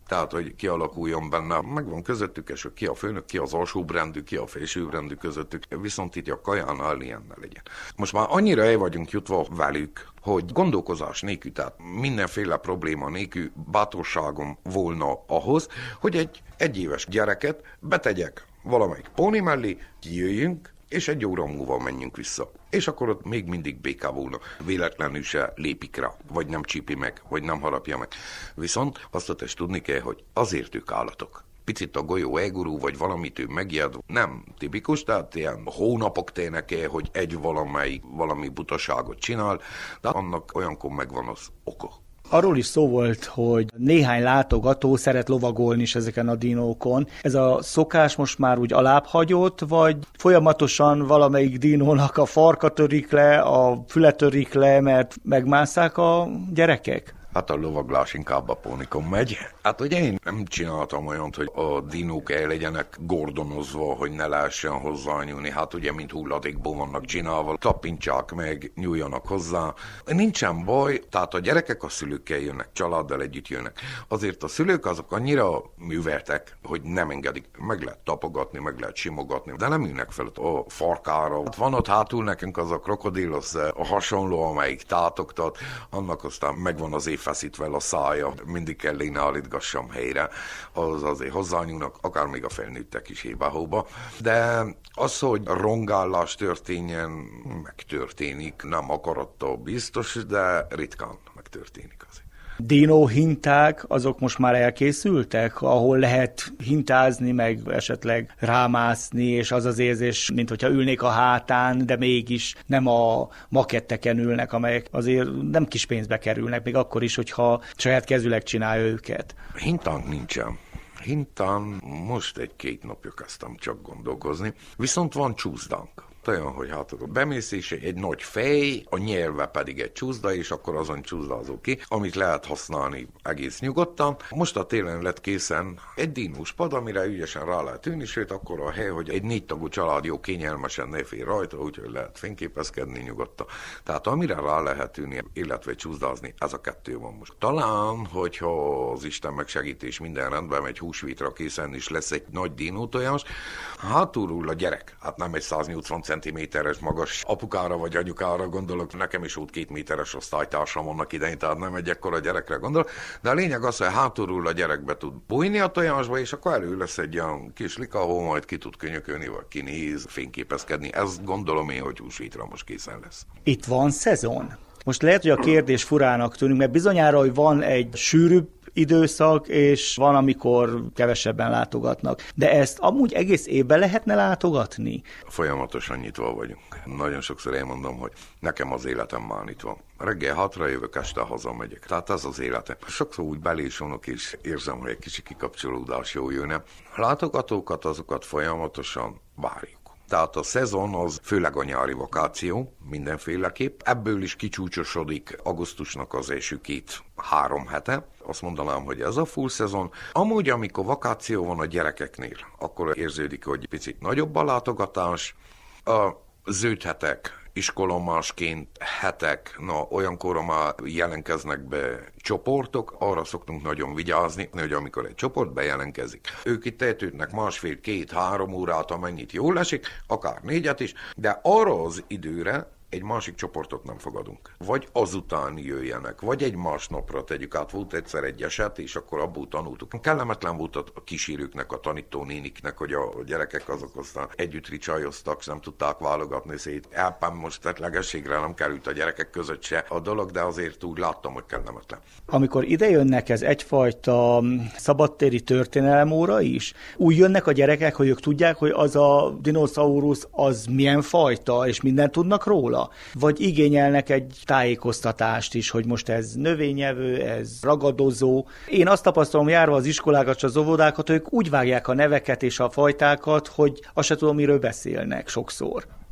Tehát, hogy kialakuljon benne, megvan közöttük, és hogy ki a főnök, ki az alsóbrendű, ki a felsőbrendű közöttük, viszont itt a kajánál ilyen ne legyen. Most már annyira el vagyunk jutva velük, hogy gondolkozás nélkül, tehát mindenféle probléma nélkül bátorságom volna ahhoz, hogy egy egyéves gyereket betegyek valamelyik póni mellé, kijöjjünk, és egy óra múlva menjünk vissza. És akkor ott még mindig béká volna. Véletlenül se lépik rá, vagy nem csípi meg, vagy nem harapja meg. Viszont azt is tudni kell, hogy azért ők állatok. Picit a golyó elgurul, vagy valamit ő megijed, nem tipikus, tehát ilyen hónapok tényleg el, hogy egy valamelyik valami butaságot csinál, de annak olyankor megvan az oka. Arról is szó volt, hogy néhány látogató szeret lovagolni is ezeken a dinókon. Ez a szokás most már úgy alább hagyott, vagy folyamatosan valamelyik dinónak a farka törik le, a füle törik le, mert megmásszák a gyerekek? Hát a lovaglás inkább a pónikon megy. Hát ugye én nem csináltam olyant, hogy a dinók el legyenek gordonozva, hogy ne lehessen hozzányúlni. Hát ugye, mint hulladékból vannak csinálva, tapintsák meg, nyúljanak hozzá. Nincsen baj, tehát a gyerekek a szülőkkel jönnek, családdal együtt jönnek. Azért a szülők azok annyira műveltek, hogy nem engedik. Meg lehet tapogatni, meg lehet simogatni, de nem ülnek fel a farkára. Hát van ott hátul nekünk az a krokodílos, a hasonló, amelyik tátogtat, annak aztán megvan az feszítve a szája, mindig kell én állítgassam helyre, az azért hozzányúlnak, akár még a felnőttek is héba-hóba. De az, hogy rongálás történjen, megtörténik, nem akarattal biztos, de ritkán megtörténik azért. Dino hinták, azok most már elkészültek, ahol lehet hintázni, meg esetleg rámászni, és az az érzés, mint hogyha ülnék a hátán, de mégis nem a maketteken ülnek, amelyek azért nem kis pénzbe kerülnek, még akkor is, hogyha saját kezüleg csinálja őket. Hintánk nincsen. Hintán most egy-két napja kezdtem csak gondolkozni, viszont van csúszdánk. Olyan, hogy hát a bemészés egy nagy fej, a nyelve pedig egy csúszda, és akkor azon csúszdázó ki, amit lehet használni egész nyugodtan. Most a télen lett készen egy dinós pad, amire ügyesen rá lehet ülni, sőt akkor a hely, hogy egy négy tagú család jó kényelmesen ne fér rajta, úgyhogy lehet fényképezkedni nyugodtan. Tehát amire rá lehet ülni, illetve csúszdázni, ez a kettő van most. Talán, hogyha az Isten megsegítés minden rendben megy, húsvétra készen is lesz egy nagy dinótojás, hátulról a gyerek, hát nem egy száznyolcvan centiméteres magas apukára vagy anyukára gondolok, nekem is úgy két méteres osztálytársam vannak idején, tehát nem egy ekkora gyerekre gondolok, de a lényeg az, hogy hátulról a gyerekbe tud bújni a tojásba, és akkor elő lesz egy olyan kis lika, ahol majd ki tud könyökölni, vagy kinéz, fényképezkedni. Ezt gondolom én, hogy húsvétra most készen lesz. Itt van szezon. Most lehet, hogy a kérdés furának tűnik, mert bizonyára, hogy van egy sűrűbb időszak, és van, amikor kevesebben látogatnak. De ezt amúgy egész évben lehetne látogatni? Folyamatosan nyitva vagyunk. Nagyon sokszor elmondom, hogy nekem az életem már nyitva. Reggel hatra jövök, este hazamegyek. Tehát ez az életem. Sokszor úgy belésonok, és érzem, hogy egy kicsi kikapcsolódás jó jönne. Látogatókat, azokat folyamatosan várjuk. Tehát a szezon az főleg a nyári vakáció, mindenféleképp. Ebből is kicsúcsosodik augusztusnak az első két-három hete. Azt mondanám, hogy ez a full szezon. Amúgy, amikor vakáció van a gyerekeknél, akkor érződik, hogy picit nagyobb a látogatás. A zöld hetek, iskolamásként hetek, na olyankor már jelenkeznek be csoportok, arra szoktunk nagyon vigyázni, hogy amikor egy csoport bejelentkezik, ők itt eltűnnek másfél, két, három órát, amennyit jól esik, akár négyet is, de arra az időre egy másik csoportot nem fogadunk. Vagy azután jöjjenek, vagy egy másnapra tegyük át. Volt egyszer egy eset, és akkor abból tanultuk. Kellemetlen volt a kísérőknek, a tanítónéniknek, hogy a gyerekek azok aztán együtt ricsajoztak, nem tudták válogatni szét. Elpán most tetlegességre nem került a gyerekek között se a dolog, de azért úgy láttam, hogy kellemetlen. Amikor ide jönnek, ez egyfajta szabadtéri történelemóra is? Úgy jönnek a gyerekek, hogy ők tudják, hogy az a dinoszaurusz az milyen fajta, és mindent tudnak róla? Vagy igényelnek egy tájékoztatást is, hogy most ez növényevő, ez ragadozó. Én azt tapasztalom, járva az iskolákat és az óvodákat, hogy ők úgy vágják a neveket és a fajtákat, hogy azt se tudom, miről beszélnek sokszor.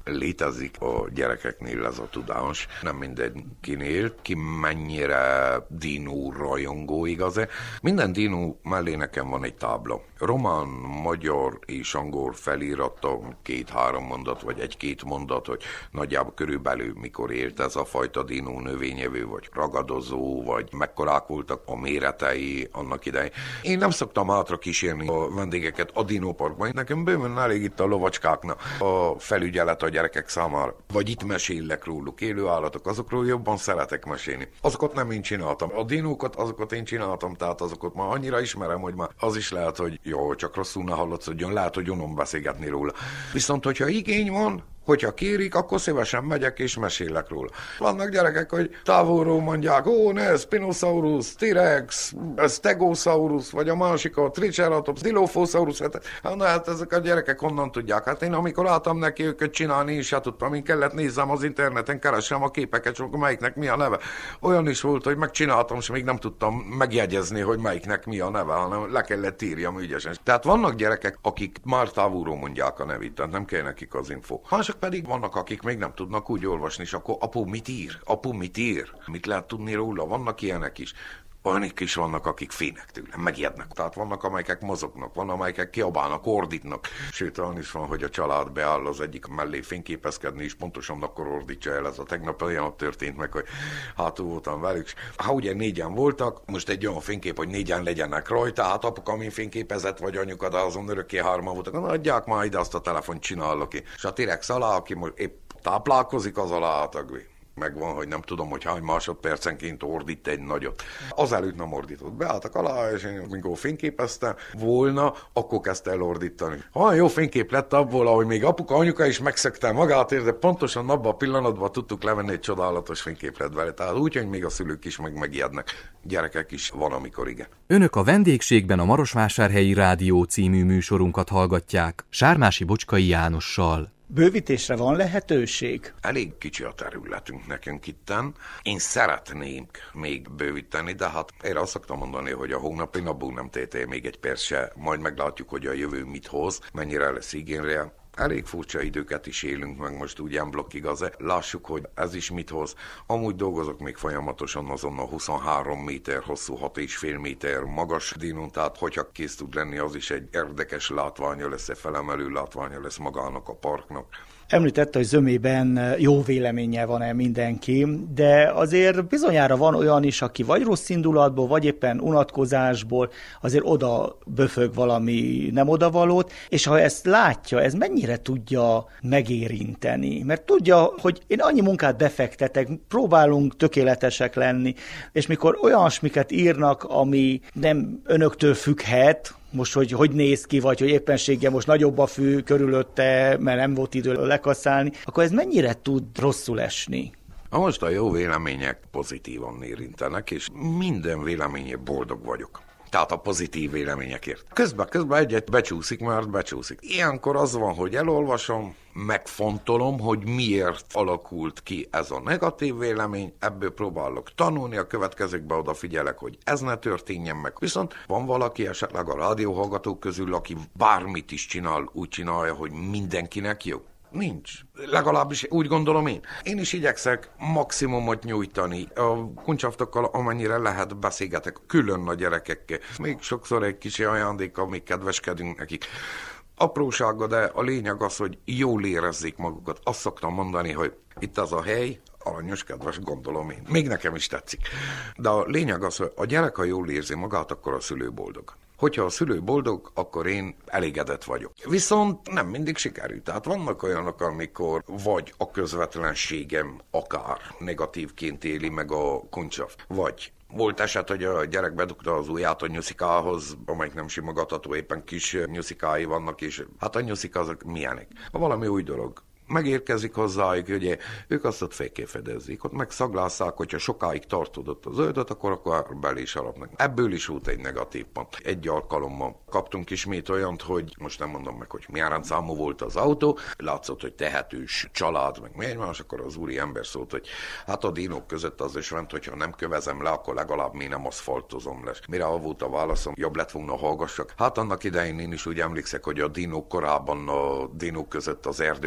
Létezik a gyerekeknél ez a tudás, nem mindenkinél, ki mennyire dinó rajongó, igaz-e? Minden dinó mellé nekem van egy tábla. Román, magyar és angol felirata, két-három mondat, vagy egy-két mondat, hogy nagyjából körülbelül mikor élt ez a fajta dinó, növényevő, vagy ragadozó, vagy mekkorák voltak a méretei annak idején. Én nem szoktam hátra kísérni a vendégeket a dinóparkban. Nekem bőven elég itt a lovacskáknak a felügyelet a gyerekek számára. Vagy itt mesélek róluk, élő állatok, azokról jobban szeretek mesélni. Azokat nem én csináltam. A dinókat, azokat én csináltam, tehát azokat már annyira ismerem, hogy már az is lehet, hogy jó, csak rosszul ne hallatszódjon, lehet, hogy unom beszélgetni róla. Viszont, hogyha igény van, hogyha kérik, akkor szívesen megyek és mesélek róla. Vannak gyerekek, hogy távolról mondják, ó, ne, Spinosaurus, T-rex, Stegosaurus, vagy a másik a Triceratops, Dilophosaurus, hát, na, hát ezek a gyerekek honnan tudják? Hát én amikor álltam neki őket csinálni, és hát tudtam, én kellett nézzem az interneten, keressem a képeket, és akkor melyiknek mi a neve. Olyan is volt, hogy megcsináltam, és még nem tudtam megjegyezni, hogy melyiknek mi a neve, hanem le kellett írjam ügyesen. Tehát vannak gyerekek, akik már távolról mondják a nevét, tehát nem kell nekik az info. Mások pedig vannak, akik még nem tudnak úgy olvasni, és akkor apu mit ír? Apu mit ír? Mit lehet tudni róla? Vannak ilyenek is. Olyanik is vannak, akik félnek tőle, megijednek. Tehát vannak, amelyek mozognak, van, amelyek kiabálnak, ordítnak. Sőt, olyan is van, hogy a család beáll az egyik mellé fényképezkedni, és pontosan akkor ordítsa el. Ez a tegnap olyan történt meg, hogy hátul voltam velük. Ha ugye négyen voltak, most egy olyan fénykép, hogy négyen legyenek rajta, hát apuka, amin fényképezett, vagy anyuka, de azon örökké hárman voltak. Na, adják már ide azt a telefont, csinálok ki. És a T-rex alá, aki most épp táplálkozik, az alá átagvi. Megvan, hogy nem tudom, hogy hány másodpercenként ordít egy nagyot. Azelőtt nem ordított. Beálltak alá, és én amikor fényképeztem volna, akkor kezdte el ordítani. Olyan jó fénykép lett abból, ahogy még apuka, anyuka is megszegte magát, de pontosan abban a pillanatban tudtuk levenni egy csodálatos fényképet vele. Tehát úgy, hogy még a szülők is meg megijednek. Gyerekek is van, amikor igen. Önök a vendégségben a Marosvásárhelyi Rádió című műsorunkat hallgatják Sármási Bocskai Jánossal. Bővítésre van lehetőség? Elég kicsi a területünk nekünk itten. Én szeretném még bővíteni, de hát én azt szoktam mondani, hogy a hónapi napból nem tétél még egy perc se, majd meglátjuk, hogy a jövő mit hoz, mennyire lesz igényre. Elég furcsa időket is élünk meg most úgy blokkig, az lássuk, hogy ez is mit hoz. Amúgy dolgozok még folyamatosan azon a huszonhárom méter hosszú, hat és fél méter magas dinón, tehát hogyha kész tud lenni, az is egy érdekes látványa lesz, egy felemelő látványa lesz magának a parknak. Említette, hogy zömében jó véleménnyel van-e mindenki, de azért bizonyára van olyan is, aki vagy rossz indulatból, vagy éppen unatkozásból azért oda böfög valami nem odavalót, és ha ezt látja, ez mennyire tudja megérinteni? Mert tudja, hogy én annyi munkát befektetek, próbálunk tökéletesek lenni, és mikor olyasmiket írnak, ami nem önöktől függhet, most, hogy hogy néz ki, vagy hogy éppenséggel most nagyobb a fű körülötte, mert nem volt idő lekaszálni, akkor ez mennyire tud rosszul esni? Most a jó vélemények pozitívan érintenek, és minden véleménye boldog vagyok. Tehát a pozitív véleményekért. Közben, közben egyet becsúszik, mert becsúszik. Ilyenkor az van, hogy elolvasom, megfontolom, hogy miért alakult ki ez a negatív vélemény, ebből próbálok tanulni, a következőkben odafigyelek, hogy ez ne történjen meg. Viszont van valaki esetleg a rádióhallgatók közül, aki bármit is csinál, úgy csinálja, hogy mindenkinek jó. Nincs. Legalábbis úgy gondolom én. Én is igyekszek maximumot nyújtani. A kuncsaftokkal amennyire lehet beszélgetek külön a gyerekekkel. Még sokszor egy kis ajándék, amíg kedveskedünk nekik. Aprósága, de a lényeg az, hogy jól érezzék magukat. Azt szoktam mondani, hogy itt az a hely, aranyos, kedves, gondolom én. Még nekem is tetszik. De a lényeg az, hogy a gyerek, ha jól érzi magát, akkor a szülő boldog. Hogyha a szülő boldog, akkor én elégedett vagyok. Viszont nem mindig sikerül. Tehát vannak olyanok, amikor vagy a közvetlenségem akár negatívként éli meg a kuncsaft, vagy volt eset, hogy a gyerek bedugta az ujját a nyuszikához, amelyik nem simogatható, éppen kis nyuszikái vannak, és hát a nyuszika azok milyenek. Ha valami új dolog megérkezik hozzájuk, ugye ők azt ott fékkéfedezik, ott megszaglásszák, hogyha sokáig tartódott az öldöt, akkor akkor belé is alapnak. Ebből is volt egy negatív pont. Egy alkalommal kaptunk ismét olyant, hogy most nem mondom meg, hogy milyen rendszámú volt az autó, látszott, hogy tehetős család, meg mi egymás, akkor az úri ember szólt, hogy hát a dinók között az is rend, hogyha nem kövezem le, akkor legalább mi nem aszfaltozom lesz. Mire a volt a válaszom, jobb lett volna hallgassak. Hát annak idején én is úgy emlékszek, hogy a dinók korában a dinók között az erdők le voltak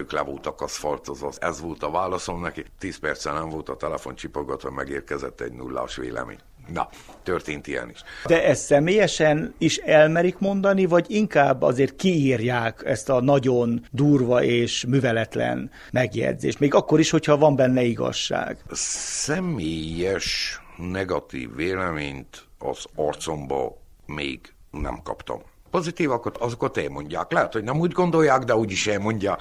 voltak aszfaltozva. Ez volt a válaszom neki. Tíz perccel nem volt a telefon csipogatva, megérkezett egy nullás vélemény. Na, történt ilyen is. De ezt személyesen is elmerik mondani, vagy inkább azért kiírják ezt a nagyon durva és műveletlen megjegyzést, még akkor is, hogyha van benne igazság? Személyes negatív véleményt az arcomba még nem kaptam. Pozitívakat, azokat elmondják. Lehet, hogy nem úgy gondolják, de úgyis elmondják.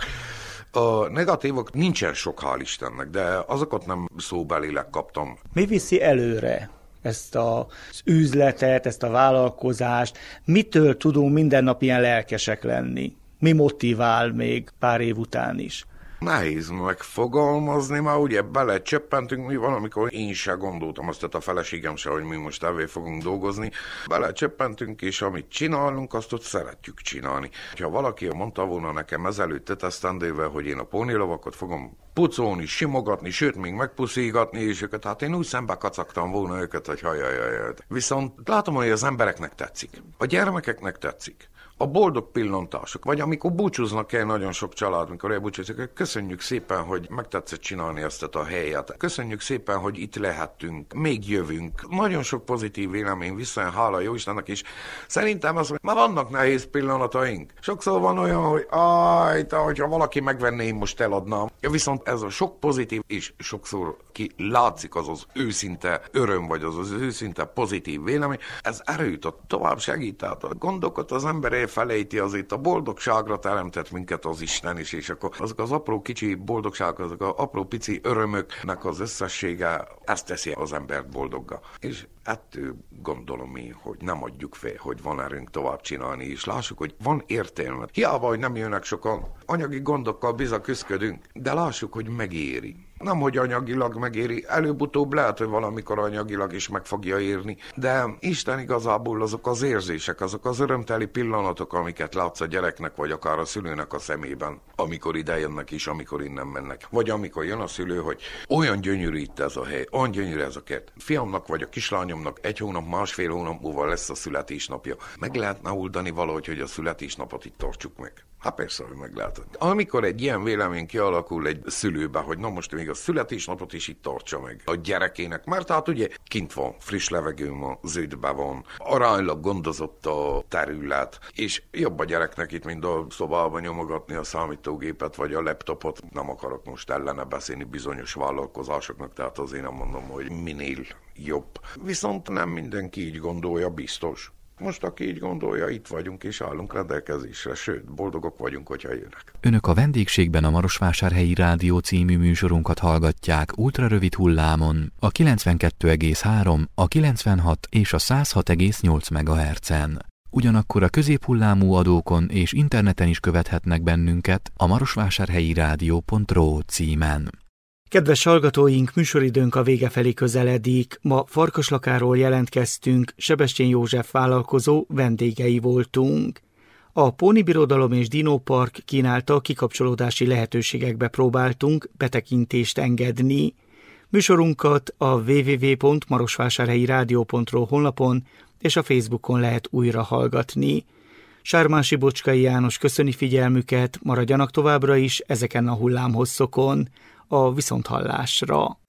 A negatívok nincsen sok, hál' Istennek, de azokat nem szóbelileg kaptam. Mi viszi előre ezt az üzletet, ezt a vállalkozást? Mitől tudunk minden nap ilyen lelkesek lenni? Mi motivál még pár év után is? Nehéz megfogalmazni, már ugye belecsöppentünk, mi van, amikor én se gondoltam azt, tehát a feleségem se, hogy mi most elvé fogunk dolgozni. Belecsöppentünk, és amit csinálunk, azt ott szeretjük csinálni. Ha valaki mondta volna nekem ezelőtt esztendővel, hogy én a pónilavakat fogom pucolni, simogatni, sőt, még megpuszígatni, és őket, hát én úgy szembe kacagtam volna őket, hogy hajajajaj. Viszont látom, hogy az embereknek tetszik. A gyermekeknek tetszik. A boldog pillantások, vagy amikor búcsúznak el nagyon sok család, amikor elbúcsúzik, hogy köszönjük szépen, hogy megtetszett csinálni ezt a helyet. Köszönjük szépen, hogy itt lehettünk, még jövünk. Nagyon sok pozitív vélemény visszajön, hála jó Istennek is. Szerintem az, hogy már vannak nehéz pillanataink. Sokszor van olyan, hogy áj, te, hogyha valaki megvenné, én most eladnám. Viszont ez a sok pozitív, és sokszor ki látszik az az őszinte öröm, vagy az az őszinte pozitív vélemény, ez erőt ad, tovább segít, tehát a gondokat az ember felejti, azért a boldogságra teremtett minket az Isten is, és akkor azok az apró kicsi boldogságok, azok az apró pici örömöknek az összessége, ezt teszi az embert boldogga. És ettől gondolom én, hogy nem adjuk fel, hogy van erőnk tovább csinálni, és lássuk, hogy van értelme. Hiába, hogy nem jönnek sokan, anyagi gondokkal bizony küzdködünk, de lássuk, hogy megéri. Nem, hogy anyagilag megéri, előbb-utóbb lehet, hogy valamikor anyagilag is meg fogja érni, de Isten igazából azok az érzések, azok az örömteli pillanatok, amiket látsz a gyereknek, vagy akár a szülőnek a szemében, amikor ide jönnek és amikor innen mennek. Vagy amikor jön a szülő, hogy olyan gyönyörű itt ez a hely, olyan gyönyörű ez a kert. Fiamnak vagy a kislányomnak egy hónap, másfél hónap múlva lesz a születésnapja. Meg lehetne oldani valahogy, hogy a születésnapot itt tartsuk meg. Hát persze, hogy meg lehet. Amikor egy ilyen vélemény kialakul egy szülőbe, hogy na most még a születésnapot is itt tartsa meg a gyerekének, mert hát ugye kint van, friss levegőn van, zöldbe van, aránylag gondozott a terület, és jobb a gyereknek itt, mint a szobában nyomogatni a számítógépet vagy a laptopot. Nem akarok most ellene beszélni bizonyos vállalkozásoknak, tehát azért nem mondom, hogy minél jobb. Viszont nem mindenki így gondolja, biztos. Most, aki így gondolja, itt vagyunk és állunk rendelkezésre, sőt, boldogok vagyunk, hogyha jönnek. Önök a vendégségben a Marosvásárhelyi Rádió című műsorunkat hallgatják ultrarövid hullámon, a kilencvenkettő egész három, a kilencvenhat és a száz hat egész nyolc megahertzen. Ugyanakkor a középhullámú adókon és interneten is követhetnek bennünket a marosvásárhelyi rádió pont ro címen. Kedves hallgatóink, műsoridőnk a vége felé közeledik. Ma Farkaslakáról jelentkeztünk, Sebestyén József vállalkozó vendégei voltunk. A Póni Birodalom és Dinópark kínálta kikapcsolódási lehetőségekbe próbáltunk betekintést engedni. Műsorunkat a double-u double-u double-u pont marosvásárhelyi rádió pont ro honlapon és a Facebookon lehet újra hallgatni. Sármási Bocskai János köszöni figyelmüket, maradjanak továbbra is ezeken a hullámhosszokon. A viszonthallásra.